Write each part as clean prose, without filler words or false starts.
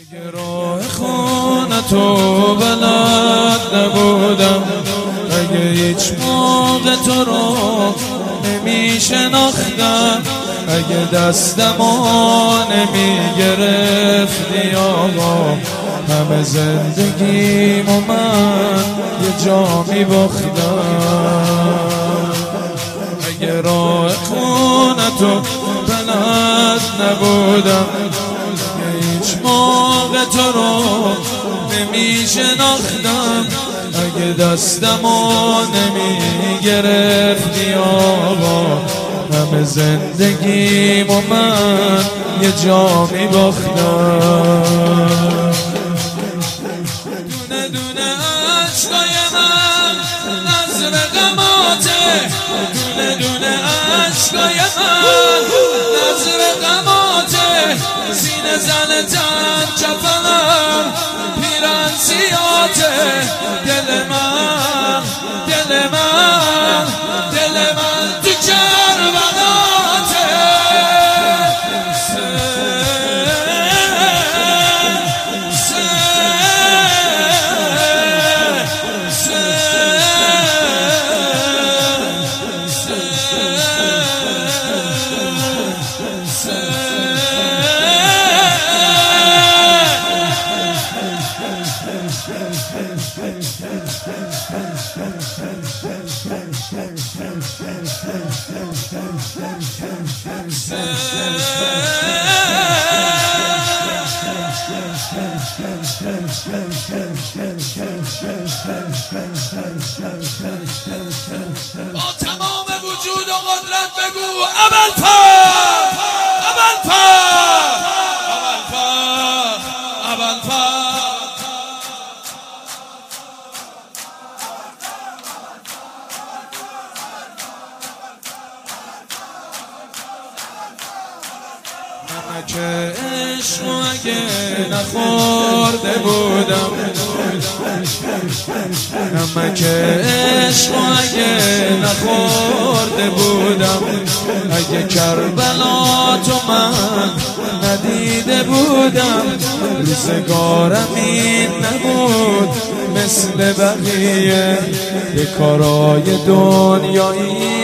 اگه راه خونه تو بلد نبودم، اگه هیچ موقع تو رو نمیشناختم، اگه دستمو نمیگرفتی آقا، همه زندگیمو من یه جا میباختم. اگه راه خونه تو بلد نبودم، هیچ موقع تو رو نمیشناختم، اگه دستمو نمیگرفتی آقا، همه زندگیمو من یه جا میباختم. دونه دونه عشقای من نظر غماته، دونه دونه عشقای من نظر غماته، سینه زنتن چپنم پیرن سیاته، دل من دل من دل من تو کربلاته. با تمام وجود و قدرت بگو ابوالفضل ابوالفضل ابوالفضل ابوالفضل. نمک عشق اگه نخورده بودم، نمک عشق اگه نخورده بودم، اگه کربلا تو من ندیده بودم، روزگارم این نبود مثل بقیه، به کارای دنیایی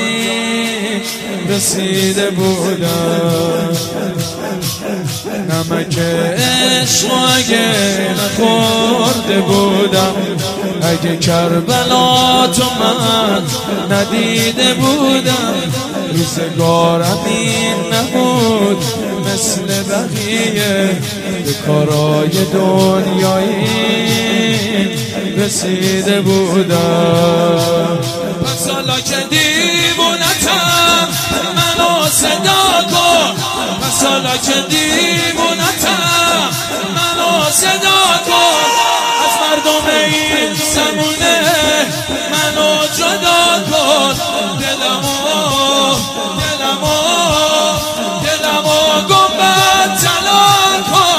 رسیده بودم. نمک عشق اگه نخورده بودم، اگه کربلا تو من ندیده بودم، روزگارم این نبود مثل بقیه، به کارای دنیایی رسیده بودم. پس حالا که دیوونتم منو صدا کن، پس حالا که دیوونتم منو صدا کن، از مردم این زمونه منو جدا کن، دلمو دلمو دلمو گنبد طلا کن.